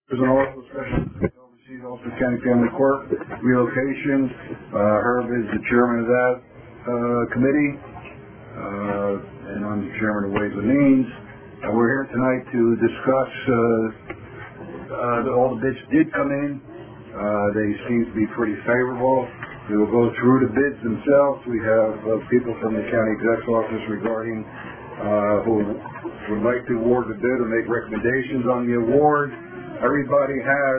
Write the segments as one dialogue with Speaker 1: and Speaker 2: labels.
Speaker 1: There's an also special oversees also County Family Court relocation. Herb is the chairman of that committee, and I'm the chairman of Ways and Means. We're here tonight to discuss all the bids did come in. They seem to be pretty favorable. We will go through the bids themselves. We have people from the county exec's office regarding who would like to award the bid or make recommendations on the award. Everybody has,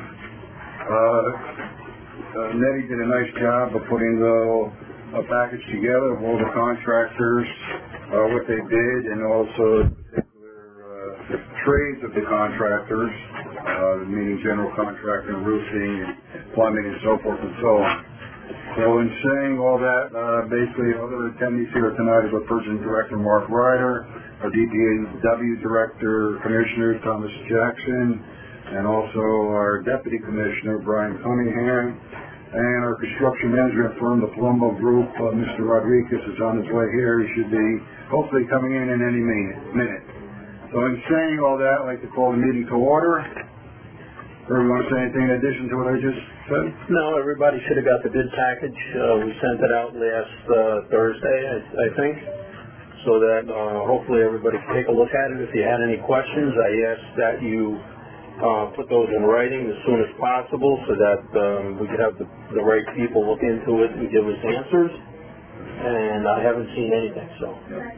Speaker 1: Nettie did a nice job of putting a package together of all the contractors, what they did, and also the particular trades of the contractors, meaning general contracting, roofing, plumbing, and so forth and so on. So in saying all that, basically other attendees here tonight is our Purchasing Director Mark Ryder, our DPW Director Commissioner Thomas Jackson, and also our Deputy Commissioner Brian Cunningham, and our construction management firm, the Palumbo Group. Mr. Rodriguez is on his way here. He should be hopefully coming in any minute. So in saying all that, I'd like to call the meeting to order. Everyone want to say anything in addition to what I just said?
Speaker 2: No, everybody should have got the bid package. We sent it out last Thursday, I think, so that hopefully everybody can take a look at it. If you had any questions, I ask that you put those in writing as soon as possible so that we could have the right people look into it and give us answers. And I haven't seen anything, so.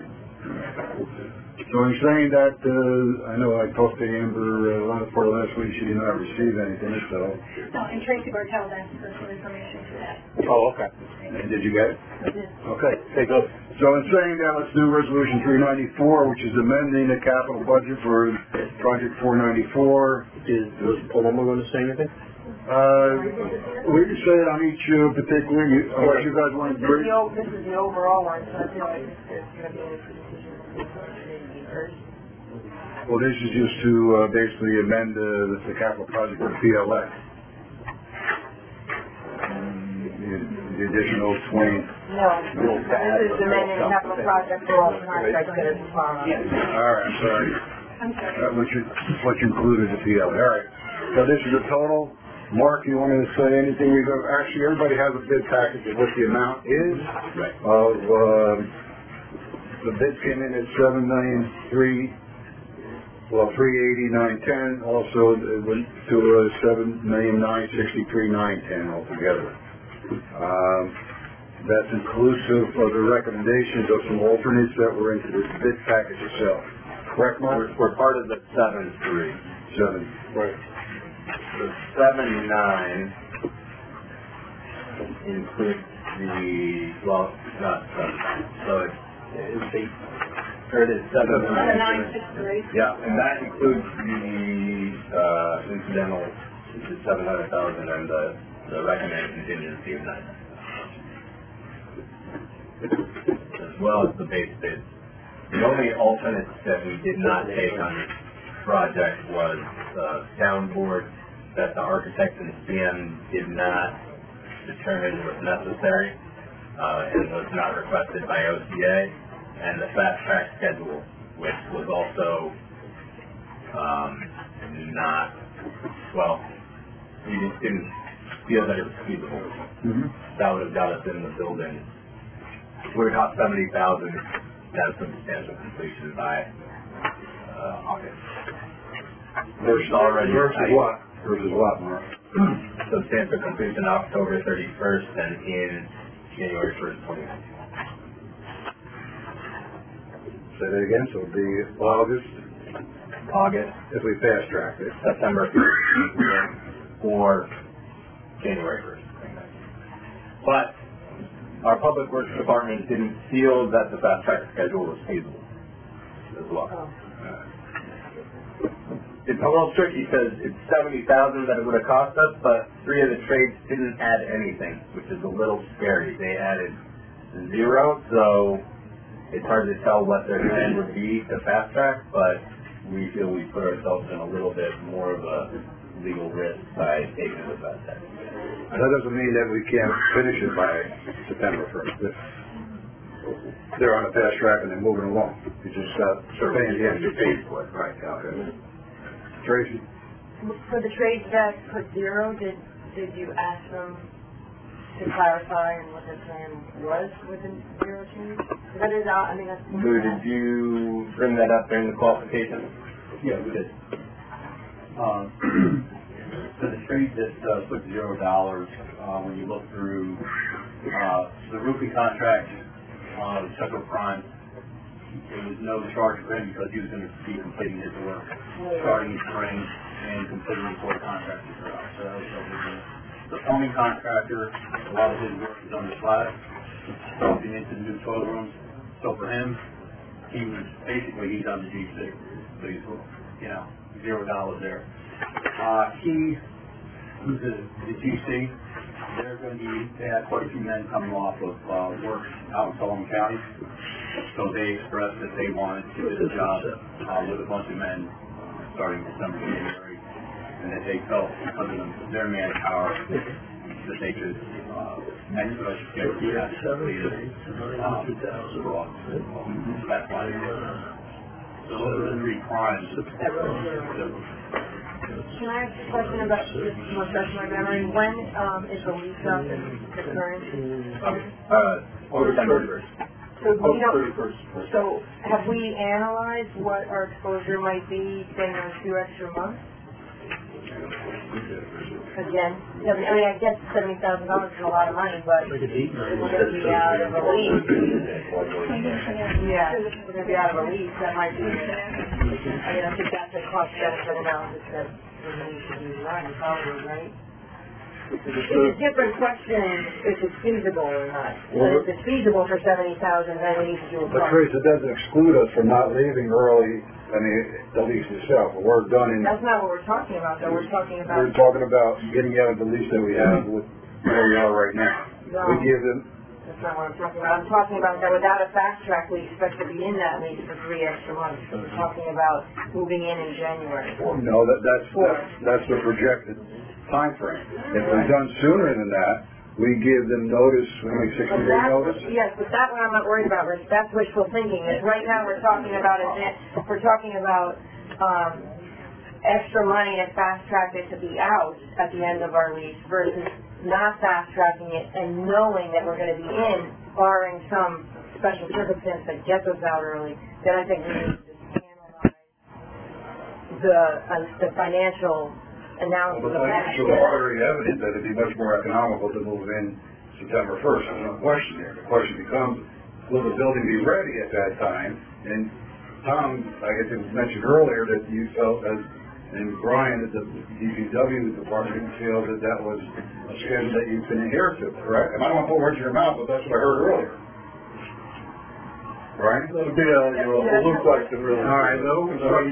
Speaker 1: So in saying that, I know I talked to Amber a lot of part of last week. She did not receive anything, so.
Speaker 3: No, and Tracy Bartell asked for some information for that.
Speaker 2: Oh, okay.
Speaker 1: And did you get it?
Speaker 3: I did.
Speaker 1: Okay, take up. So in saying that, let's do Resolution 394, which is amending the capital budget for Project 494.
Speaker 2: Was Palumbo going to say anything?
Speaker 1: We can say it on each particular, unless you guys want to agree.
Speaker 3: This is the overall one, so I feel like there's going to be a decision first.
Speaker 1: Well, this is just to basically amend the capital project for PLX. The additional 20.
Speaker 3: No, this is amending the capital project for all contracts that are following.
Speaker 1: All right, I'm sorry.
Speaker 3: I'm sorry.
Speaker 1: What you included the PLX. All right. So this is the total. Mark, you want to say anything? Actually, everybody has a bid package of what the amount is.
Speaker 2: Right.
Speaker 1: Of the bid came in at $380,910. Also, it went to $7,963,910 altogether. That's inclusive of the recommendations of some alternates that were into the bid package itself. Correct, Mark?
Speaker 4: We're part of the 7-3.
Speaker 1: 7. Right.
Speaker 4: The 7-9 includes not 7. So it is 7-9. Yeah, and that includes the incidental, which is $700,000, and the recommended contingency of $900,000, as well as the base bid. The only alternates that we did not take on this project was soundboard that the architect and CM did not determine was necessary and was not requested by OCA, and the fast track schedule, which was also not, well, we just didn't feel that it was feasible.
Speaker 1: Mm-hmm.
Speaker 4: That would have got us in the building. It would have cost $70,000 to have substantial completion by August.
Speaker 1: Versus what? Versus what, Mark?
Speaker 4: Substantial completion October 31st and in January 1st, 2019.
Speaker 1: Say that again, so it'll be August, if we fast track it.
Speaker 4: September 1st, or January 1st. But our Public Works Department didn't feel that the fast track schedule was feasible as well. It's a little tricky because it's $70,000 that it would have cost us, but 3 of the trades didn't add anything, which is a little scary. They added 0, so it's hard to tell what their plan would be to fast track, but we feel we put ourselves in a little bit more of a legal risk by taking the fast track.
Speaker 1: That doesn't mean that we can't finish it by September 1st. They're on a fast track and they're moving along. You just paying the extra fee for it. Right, okay. Tracy?
Speaker 3: For the trades that put zero, did you ask them to clarify and what their plan was with the zero change? That is, I mean, that's...
Speaker 4: Lou, did you bring that up during the qualification?
Speaker 2: Yeah, we did. So the trade that put $0, when you look through the roofing contract, the Central Prime, there was no charge for him because he was going to be completing his work starting in spring and completing before the contractor throughout. So the plumbing contractor, a lot of his work is on the slab, moving into the new toilet rooms. So for him, he's on the GC. So he's, $0 there. Who's the GC? They had quite a few men coming off of work out in Sullivan County. So they expressed that they wanted to do the job with a bunch of men starting December, January, and that they felt because of their manpower that they could expedite schedule that completed for that's why. So those are the 3 crimes.
Speaker 3: Can I ask a question about this to refresh my memory? When is the lease up and the current?
Speaker 4: Over 31st.
Speaker 3: So we don't. So have we analyzed what our exposure might be in those 2 extra months? Again, I mean, I guess $70,000 is a lot of money, but we're going to be out of a lease. Yeah, we're going to be out of a lease. That might be. I mean, I think that's a cost-benefit analysis that we need to be running, probably, right? It's a different question if it's feasible or not. But if it's feasible for $70,000, then we need to do a
Speaker 1: But Teresa, it doesn't exclude us from not leaving early. I mean, the lease itself. We're done in.
Speaker 3: That's not what we're talking about, though. We're talking about
Speaker 1: getting out of the lease that we have with where we are right now.
Speaker 3: No,
Speaker 1: we give them.
Speaker 3: That's not what I'm talking about. I'm talking about that without a fast track, we expect to be in that lease for 3 extra months. We're talking about moving in January.
Speaker 1: No, that's the projected time frame. If we're done sooner than that, we give them notice, we make 60-day notice.
Speaker 3: Yes, but that one I'm not worried about, Rich. That's wishful thinking. Right now we're talking about extra money to fast track it to be out at the end of our lease versus not fast tracking it and knowing that we're going to be in, barring some special circumstance that gets us out early. Then I think we need to analyze the financial analysis
Speaker 1: But
Speaker 3: of that.
Speaker 1: financial already evident that it'd be much more economical to move in September 1st. There's no question there. The question becomes, will the building be ready at that time? And Tom, I guess it was mentioned earlier that you felt and Brian at the DPW department feel that was a schedule that you can adhere to, correct? And I don't want to put words in your mouth, but that's what I heard earlier. Right?
Speaker 5: That would be a Lou question, really.
Speaker 1: All right, Lou.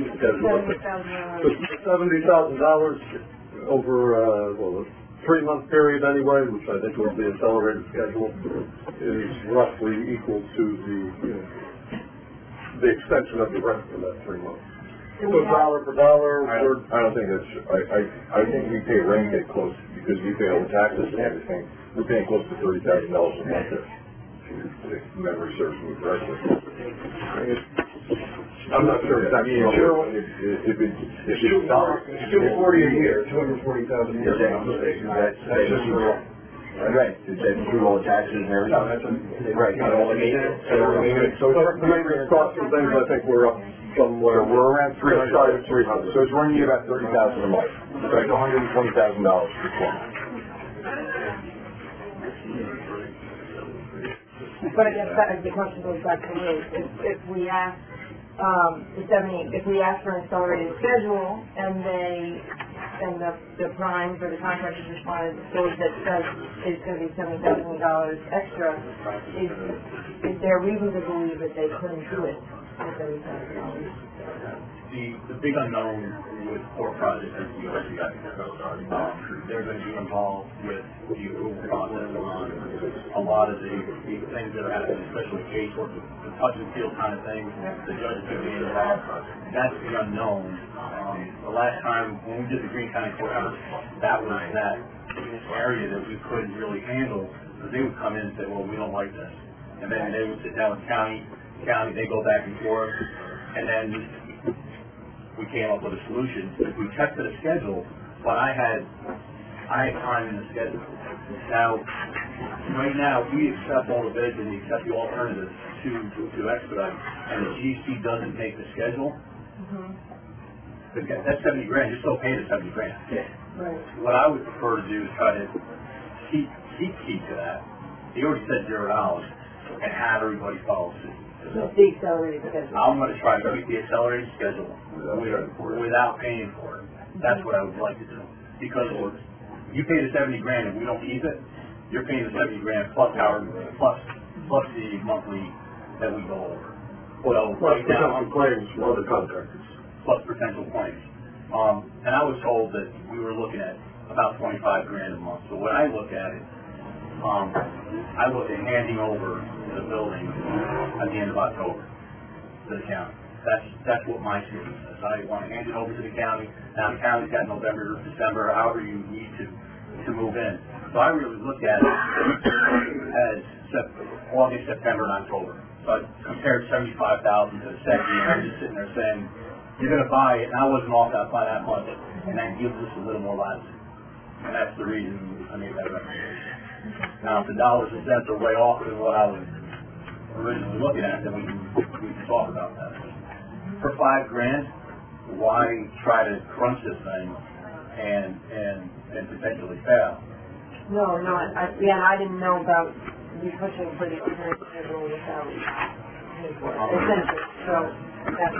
Speaker 5: $70,000 over a 3-month period anyway, which I think will be an accelerated schedule, is roughly equal to the extension of the rent for that 3 months. So dollar for dollar,
Speaker 6: I don't think that's. I think we pay rent get close because we pay all the taxes and everything. We're paying close to $30,000 a month. If memory serves me correctly.
Speaker 5: I'm not sure if that's
Speaker 6: if it's $240
Speaker 1: a year, $240,000 a year.
Speaker 6: That's just for right. Is that through all the taxes and everything?
Speaker 1: No, that's
Speaker 6: right. All the maintenance.
Speaker 5: So the maintenance costs and things, I think we're up somewhere.
Speaker 6: We're around 300.
Speaker 5: Shy of 300.
Speaker 6: So it's running you about $30,000 a month. It's like $120,000 per month.
Speaker 3: But I guess the question goes back to me. If we ask if we ask for an accelerated schedule and the primes or the contractors responded those that says it's going to be $70,000 extra, is there reason to believe that they couldn't do it for $70,000?
Speaker 2: The big unknown with core projects is the OCI. They're going to be involved with the approval process on a lot of the things that are happening, especially casework, the touch and feel kind of things. The judge is going to be involved. That's the unknown. The last time when we did the Greene County Courthouse, that was that area that we couldn't really handle because they would come in and say, well, we don't like this. And then they would sit down with county, they go back and forth, and then
Speaker 7: we came up with a solution. We kept it a schedule, but I had time in the schedule. Now, right now, we accept all the bids and we accept the alternatives to expedite, and the GC doesn't make the schedule. That's 70 grand. You're still paying the 70 grand.
Speaker 2: Yeah.
Speaker 3: Right.
Speaker 7: What I would prefer to do is try to keep to that. He already said $0 and have everybody follow suit.
Speaker 3: That's the accelerated schedule.
Speaker 7: I'm going to try to keep the accelerated schedule without paying for it. That's what I would like to do. Because you pay the 70 grand and we don't keep it, you're paying the 70 grand plus the monthly that we go over. So right now,
Speaker 5: claims from other contractors.
Speaker 7: plus potential claims. And I was told that we were looking at about 25 grand a month. So when I look at it, I look at handing over the building at the end of October to the county. That's what my statement says. I want to hand it over to the county. Now the county's got November, December, however you need to move in. So I really look at it as August, September, and October. So I compared 75,000 to the second year. I'm just sitting there saying, you're going to buy it, and I wasn't off that by that much, and that gives us a little more latitude. And that's the reason I made that recommendation. Now, if the dollars and cents are way off than what I was originally looking at, then we can talk about that. For $5 grand, why try to crunch this thing and potentially fail?
Speaker 3: No, I didn't know about you pushing for the alternative schedule without paying for it. Essentially, so that's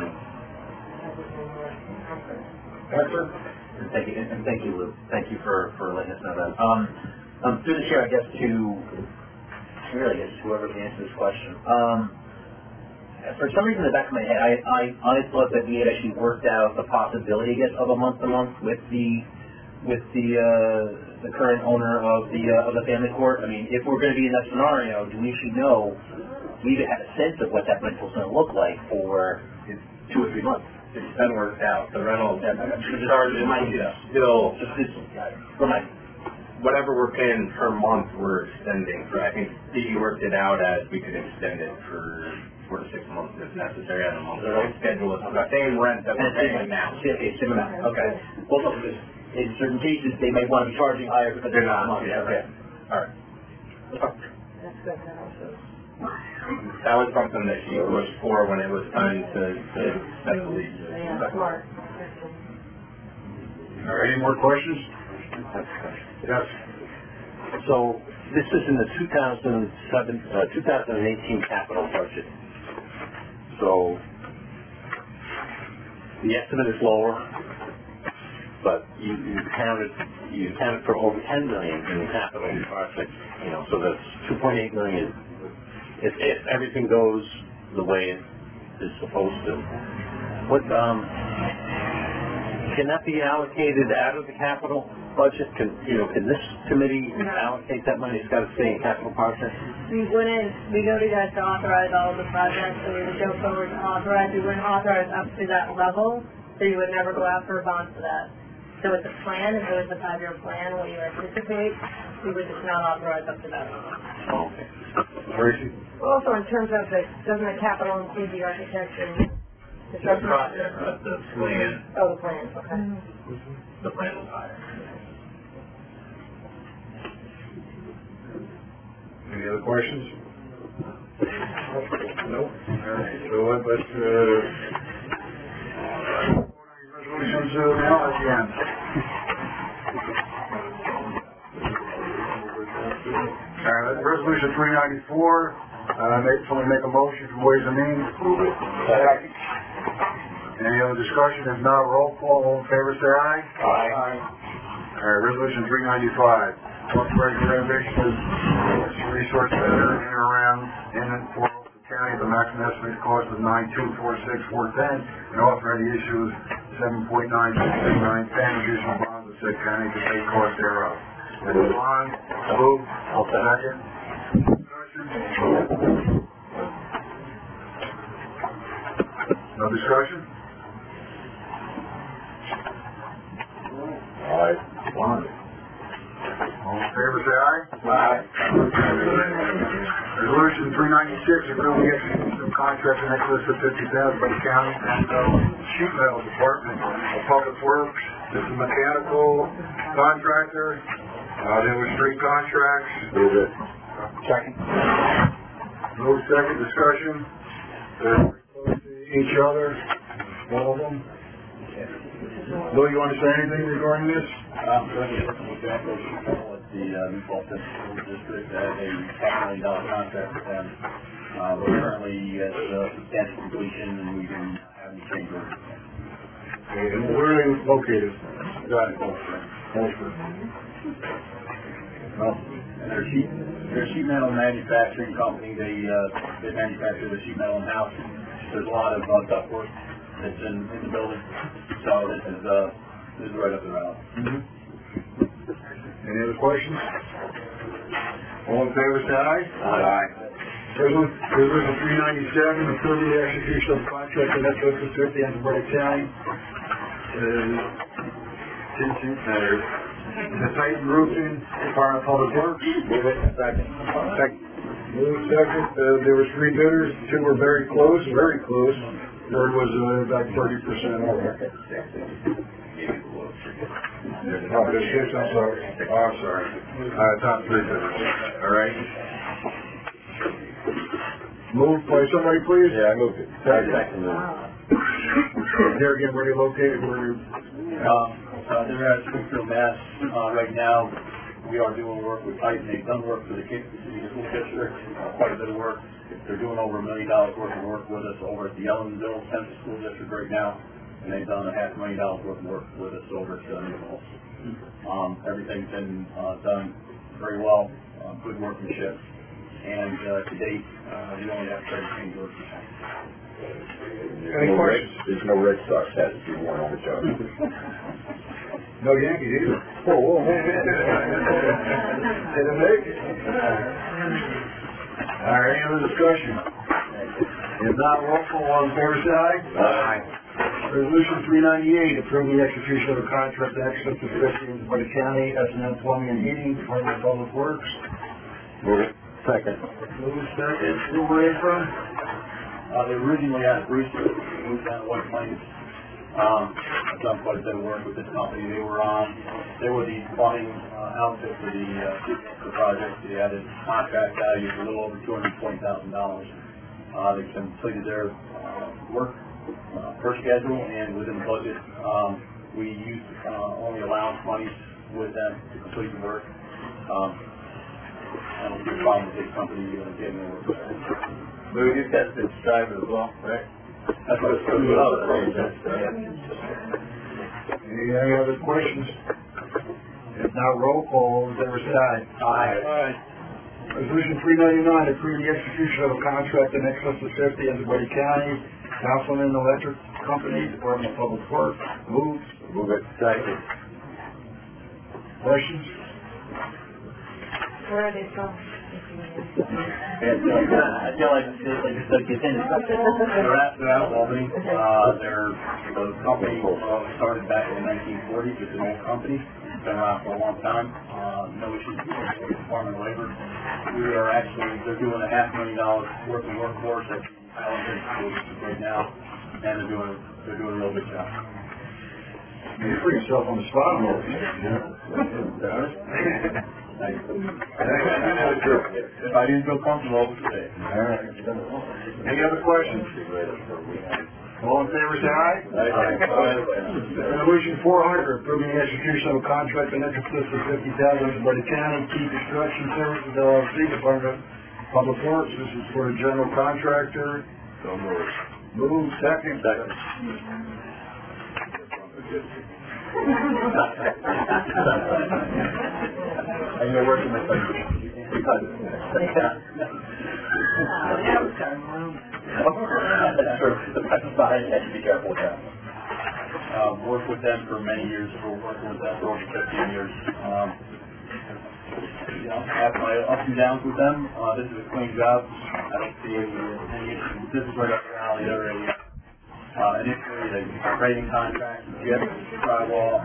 Speaker 8: Thank you, and thank you, Lou. Thank you for letting us know that. Through the chair, I guess whoever can answer this question. For some reason in the back of my head, I thought that we had actually worked out the possibility, I guess, of a month-to-month with the current owner of the family court. I mean, if we're going to be in that scenario, we should know, we had a sense of what that rental's going to look like for 2 or 3 months.
Speaker 4: It's been worked out. The rental
Speaker 8: It might be
Speaker 4: still
Speaker 8: whatever
Speaker 4: we're paying per month, we're extending for. I think he worked it out as we could extend it for 4 to 6 months if necessary on a monthly schedule. It's the same rent that we're paying now.
Speaker 8: Same amount. Okay. Well, look, in certain cases, they may want to be charging higher because
Speaker 4: they're not. Yeah,
Speaker 8: okay. All right.
Speaker 3: that's good.
Speaker 4: That was something that she pushed for when it was time to set the lease.
Speaker 3: Yeah, smart.
Speaker 1: All right, any more questions? Yes.
Speaker 9: So this is in the 2018 capital budget. So the estimate is lower, but you counted for over $10 million in the capital project. So that's $2.8 million. If everything goes the way it is supposed to, what can that be allocated out of the capital budget? Can this committee allocate that money? It's got to stay in capital projects.
Speaker 3: We go to you guys to authorize all of the projects, so we would go forward to authorize. We wouldn't authorize up to that level, so you would never go out for a bond for that. So it's a plan, if it was a 5-year plan, what you anticipate, we would just not authorize up to that level.
Speaker 9: Okay.
Speaker 1: Tracy?
Speaker 3: Also, in terms of doesn't the capital include the architecture?
Speaker 4: The project, the plan.
Speaker 3: Oh, the plan, okay.
Speaker 4: The plan was higher.
Speaker 1: Any other questions? Nope. All right, so let's resolutions now again. Resolution 394. Someone make a motion from Ways and Means. Approve it. Any other discussion? If not, roll call. All in favor, say aye.
Speaker 8: Aye.
Speaker 1: All right, resolution 395. Authorizing renovation of resource center in and around and for the county at the maximum estimated cost of $9,246,410 and authorize the issue of $7.96910 additional bonds of said county to pay cost thereof. Move on. Move. I'll second. No discussion?
Speaker 6: Aye.
Speaker 1: All in favor, say aye.
Speaker 8: Aye.
Speaker 1: Resolution 396, approving the execution of contract in excess of $50,000 by the county and sheet metal department of Public Works. This is a mechanical contractor. There was 3 contracts.
Speaker 6: Move it.
Speaker 1: Second. Move second, discussion. They're close to each other, all of them. Lou, you want to say anything regarding this?
Speaker 7: I'm currently working with Jack O'Shea at the New Paltz School District at a $5 million contract with them. We're currently at substantial completion and we've been having change orders.
Speaker 1: Okay, and where are they located?
Speaker 7: Got it.
Speaker 1: Holster.
Speaker 7: And they're a sheet metal manufacturing company. They manufacture the sheet metal in-house. There's a lot of duct work that's in the building. So this is right up the alley.
Speaker 1: Any other questions? All in favor, say aye.
Speaker 6: Aye.
Speaker 1: Resolution 397, approving the execution of contract in excess of 50 and Brevard County. The Titan Roofing, Department of Public Works.
Speaker 6: Move it. Second.
Speaker 1: Second. Move second. There was 3 bidders. 2 were very close. Third was about 30% over. Oh, there's 6, I'm sorry. Oh, I'm sorry. Top 3 bidders. All right. Moved by somebody, please.
Speaker 6: Yeah, I moved it.
Speaker 1: Second. There again, where are you located?
Speaker 7: They're at Springfield, Mass. Right now, we are doing work with Titan. They've done work for the school district, quite a bit of work. They're doing over $1 million worth of work with us over at the Ellenville Central School District right now, and they've done $500,000 worth of work with us over at New Paltz. Everything's been done very well, good workmanship, and to date, we only have 30 change orders.
Speaker 1: Any questions?
Speaker 6: There's no Red Sox hat if you want on the job.
Speaker 1: No Yankees either. Whoa. Didn't make it. All right, any other discussion? If not, roll call, all in favor, say aye.
Speaker 6: Aye.
Speaker 1: Resolution 398, approving the execution of a contract in excess of 50 in Brevard County, S&M Plumbing and Heating, Department of Public Works.
Speaker 6: Move it. Second.
Speaker 1: Move second. Who were they from?
Speaker 7: They originally had Brewster, moved down to White Plains. I've done quite a bit of work with this company. They were the plumbing outfit for the project. They added contract value of a little over $220,000. They've completed their work per schedule and within the budget. We used only allowance monies with them to complete the work. I don't see a problem with this company getting their work.
Speaker 6: Lou, you tested driver as well, right?
Speaker 7: That's what it's supposed to
Speaker 1: Any other questions? If not, roll call, all in favor, say aye.
Speaker 7: Aye.
Speaker 1: Resolution 399, approving the execution of a contract in excess of 50 in Brevard County, Councilman Electric Company, Department of Public Works.
Speaker 6: Move it. Second.
Speaker 1: Questions?
Speaker 3: Where are they from?
Speaker 8: I feel like it's like it's in.
Speaker 7: They're out of Albany. The company started back in the 1940s. It's an old company. It's been around for a long time. No issues with the Department of Labor. They're doing $500,000 worth of workforce at the Highland School District right now, and they're doing a real good job.
Speaker 1: You put yourself on the spot a little bit.
Speaker 7: If I didn't feel comfortable, I would say.
Speaker 1: All right. Any other questions? All in favor, say aye. Resolution 400, approving the execution of a contract in excess of 50,000 by the county, Key Construction Services LLC, Department of Public Works. This is for a general contractor.
Speaker 6: So moved.
Speaker 1: Move second.
Speaker 7: And you're working with them. That's true. Be careful with that. Worked with them for many years. We're working with them for over 15 years. Have my ups and downs with them. This is a clean job. I don't see any issues. This is right up the alley. They're initially a grading contract, drywall,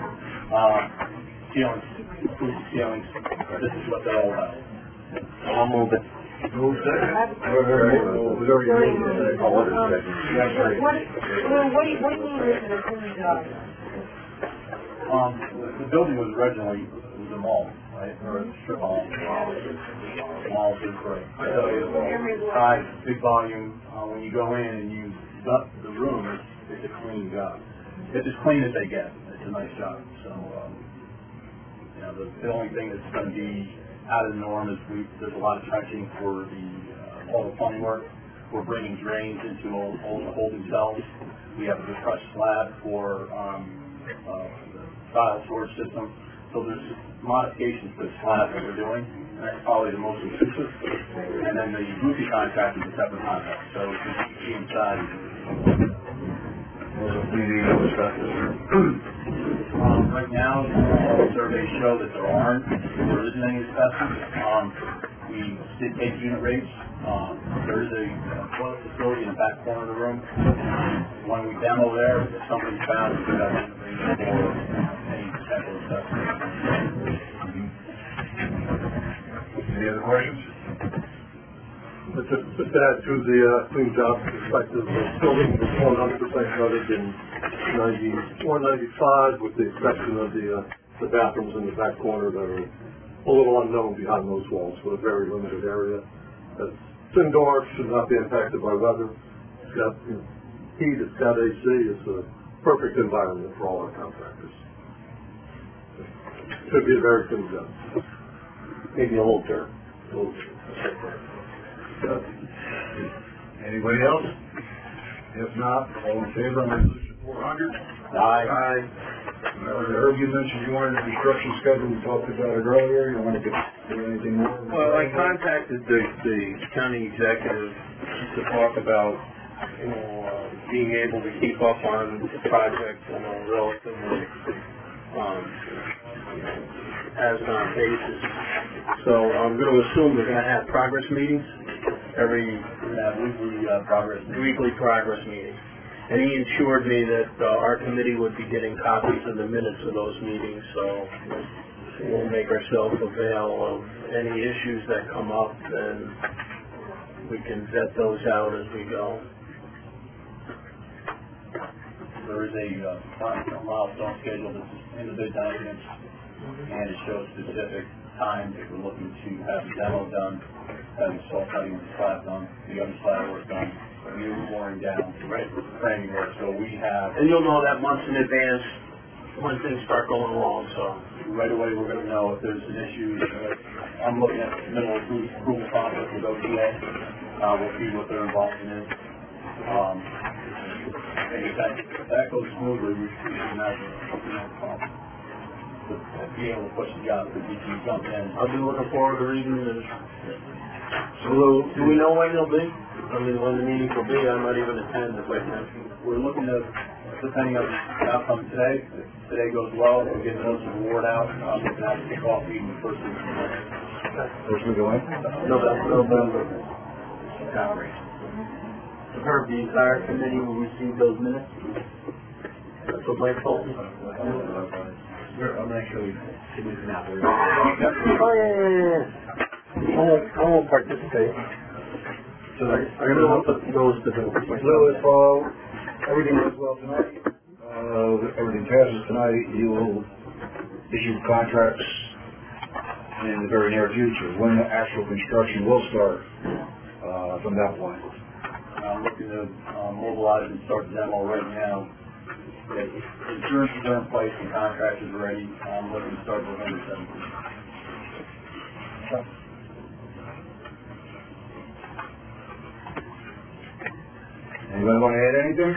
Speaker 7: ceilings, ceilings. This is what they're all about.
Speaker 6: I'll move it.
Speaker 5: Move second.
Speaker 3: What do you mean this is a clean job?
Speaker 7: The building was originally, a mall, right? Or a strip mall. Mall is great. So, size, big volume, when you go in and you gut the room, it's a clean job. It's as clean as they get. It's a nice job. So, the only thing that's going to be out of the norm is there's a lot of trenching for all the plumbing work. We're bringing drains into all the holding cells. We have a crushed slab for the tile storage system. So there's modifications to the slab that we're doing, and that's probably the most intrusive. And then the roofing contract is a separate contract. So you can see inside. Right now, surveys show that there isn't any asbestos. We did take unit rates. There is a toilet facility in the back corner of the room. When we demo there, if something's found, we got unit rates for any potential asbestos.
Speaker 6: Any other questions?
Speaker 5: But just to add to the clean job perspective, the building was 100% gutted in 94, 95, with the exception of the bathrooms in the back corner that are a little unknown behind those walls, for a very limited area. It's indoors, should not be impacted by weather. It's got heat, it's got AC, it's a perfect environment for all our contractors. Should be a very clean job.
Speaker 2: Maybe a little dirt.
Speaker 1: Anybody else? If not, all in favor on resolution 400?
Speaker 2: Aye.
Speaker 1: I heard you mentioned you wanted a construction schedule. We talked about it earlier. You want to do anything more?
Speaker 2: Well, I contacted the county executive to talk about, being able to keep up on the project on a relatively as-on basis. So I'm going to assume they're going to have progress meetings weekly progress meetings. And he assured me that our committee would be getting copies of the minutes of those meetings, so we'll make ourselves avail of any issues that come up, and we can vet those out as we go.
Speaker 7: There is a milestone schedule that's in the bid documents, and it shows specific times that we're looking to have the demo done, having the salt cutting and slab done, the other slab work done, new flooring down, framing work. So we have...
Speaker 2: And you'll know that months in advance when things start going along, so...
Speaker 7: Right away we're going to know if there's an issue. I'm looking at the middle approval process with OTA. We'll see what their involvement is. And if that goes smoothly, we can imagine be able to push the job because you can jump in.
Speaker 2: I'll be looking forward to reading this. So do we know when they'll be? I mean, when the meetings will be? I might even attend if I can.
Speaker 7: We're looking to, depending on the outcome today, if today goes well, we'll get the notice of award out. We're going to have a kickoff meeting the first week of November.
Speaker 1: First week of when?
Speaker 2: November.
Speaker 8: Herb, the entire committee will receive those minutes?
Speaker 2: That's what Mike told me.
Speaker 7: I'm not sure we can not worry.
Speaker 2: Oh, yeah. I won't participate.
Speaker 1: So
Speaker 2: I don't know what those to do.
Speaker 1: Lou, if everything goes well tonight, everything passes tonight, you will issue contracts in the very near future. When the actual construction will start from that point.
Speaker 7: I'm looking to mobilize and start the demo right now. Insurances are in place and contractors are ready. I'm looking to start November 17th.
Speaker 1: Anybody want to add anything?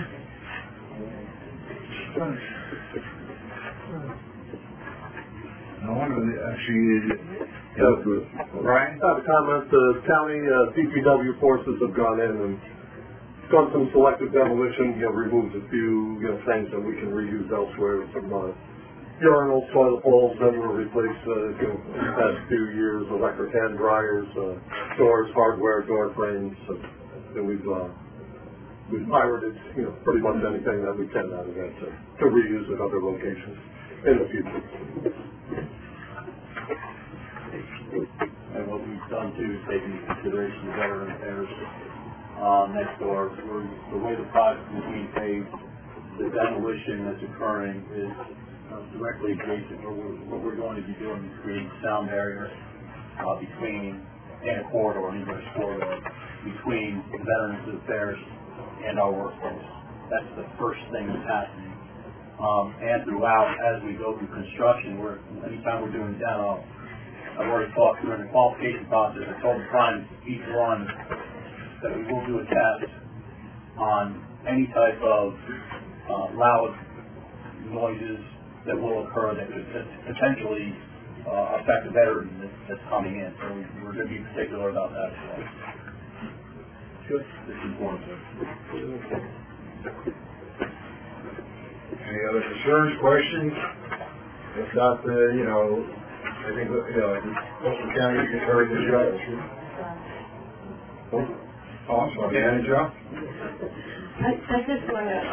Speaker 1: No one really actually. Brian?
Speaker 5: I have a comment. The county DPW forces have gone in and done some selective demolition, removed a few, things that we can reuse elsewhere, some urinals, toilet bowls that were replaced, in the past few years, electric hand dryers, doors, hardware, door frames, and we've pirated, pretty much anything that we can out of that to reuse at other locations in the future.
Speaker 7: And what we've done too is taking into consideration the veteran affairs next door. The way the project is being paved, the demolition that's occurring is directly adjacent. What we're going to be doing is creating sound barrier between, and a corridor, an egress corridor, between Veterans Affairs and our workplace. That's the first thing that's happening. And throughout, as we go through construction, anytime we're doing demo, I've already talked during the qualification process, I told the client each one that we will do a test on any type of loud noises that will occur that could potentially affect the veteran that's coming in. So we're going to be particular about that as well.
Speaker 6: Good. This is informative.
Speaker 1: Any other concerns, questions? If not, I think, Coastal County can carry this job. Oh, I'm sorry, Joe?
Speaker 3: I just want to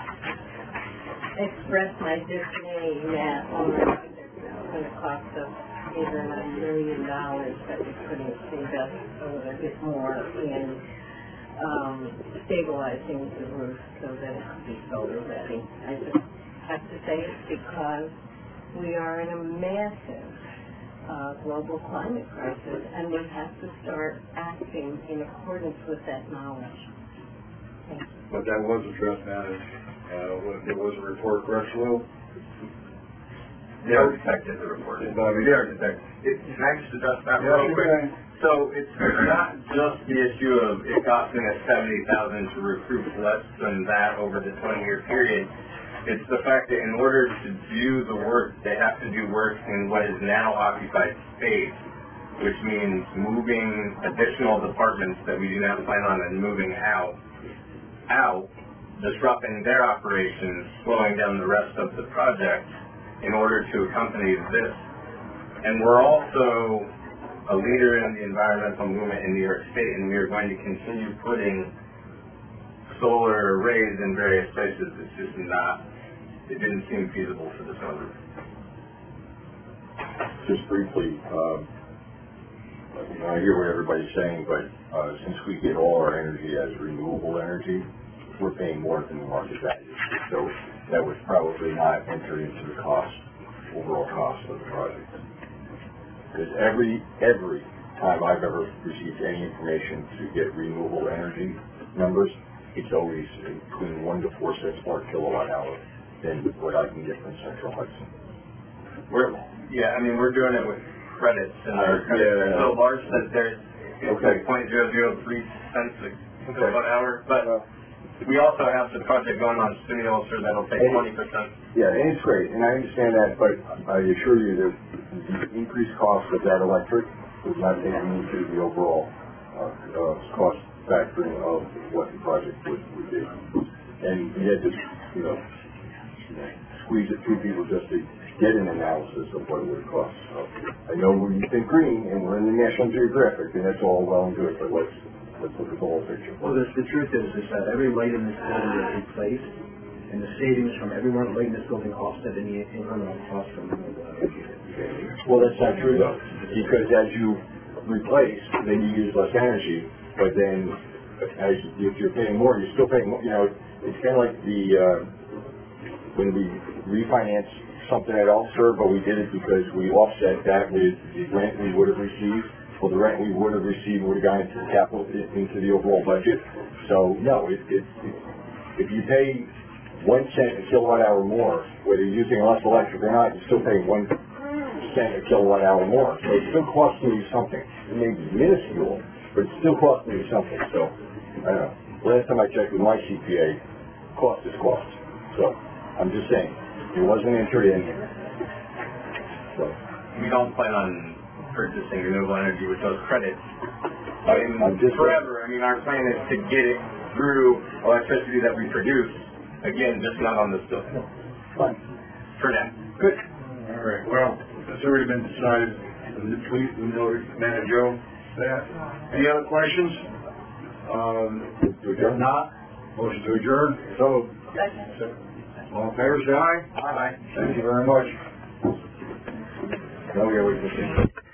Speaker 3: express my dismay that on the project it's going to cost us either $1 million that we couldn't invest a little bit more in stabilizing the roof so that it could be solar ready. I just have to say it because we are in a massive global climate crisis, and we have to start acting in accordance with that knowledge.
Speaker 1: But that was addressed, there was a report, correct, Lou?
Speaker 4: The architect did the report.
Speaker 1: The architect.
Speaker 4: Can I just address that real quick? So it's not just the issue of it costing us $70,000 to recruit less than that over the 20-year period. It's the fact that in order to do the work, they have to do work in what is now occupied space, which means moving additional departments that we do not plan on moving out, disrupting their operations, slowing down the rest of the project in order to accompany this. And we're also a leader in the environmental movement in New York State, and we are going to continue putting solar arrays in various places. It's just it didn't seem feasible for this one roof.
Speaker 6: Just briefly, I hear what everybody's saying, but since we get all our energy as renewable energy, we're paying more than the market value. So that would probably not enter into the overall cost of the project. Because every time I've ever received any information to get renewable energy numbers, it's always between 1 to 4 cents more kilowatt hour than what I can get from Central Hudson.
Speaker 4: We're doing it with credits, and our credits are so large that it's like 0.003 cents a kilowatt hour. But we also have the project going on stimulus that'll take 20%.
Speaker 6: Yeah, and it's great, and I understand that, but I assure you that the increased cost of that electric was not taken into the overall cost factoring of what the project would be. And we had to, squeeze it through people just to get an analysis of what it would cost. So I know we think green, and we're in the National Geographic, and that's all well and good, but let's look at the whole picture.
Speaker 10: Well, the truth is that every light in this building is replaced, and the savings from every one light in this building offset any incremental cost from renewable energy.
Speaker 6: Well, that's not true, though, because as you replace, then you use less energy, but then if you're paying more, you're still paying more. It's kind of like when we refinance something at Ulster, but we did it because we offset that with the rent we would have received. Well, the rent we would have received would have gone into the capital, into the overall budget. So, no, if you pay 1 cent a kilowatt hour more, whether you're using less electric or not, you're still paying 1 cent a kilowatt hour more. So it's still costing you something. It may be minuscule, but it's still costing you something. So, I don't know. Last time I checked with my CPA, cost is cost. So, I'm just saying, it wasn't entered in here. So,
Speaker 4: we don't plan on purchasing renewable energy with those credits forever. Our plan is to get it through electricity that we produce. Again, just not on this building.
Speaker 6: Fine.
Speaker 4: For now.
Speaker 1: Good. All right. Well, it's already been decided. Please, Manager Joe, that. Any other questions? If not, motion to adjourn. So, all in favor, say aye.
Speaker 4: Aye.
Speaker 1: Thank you very much.
Speaker 6: no, we always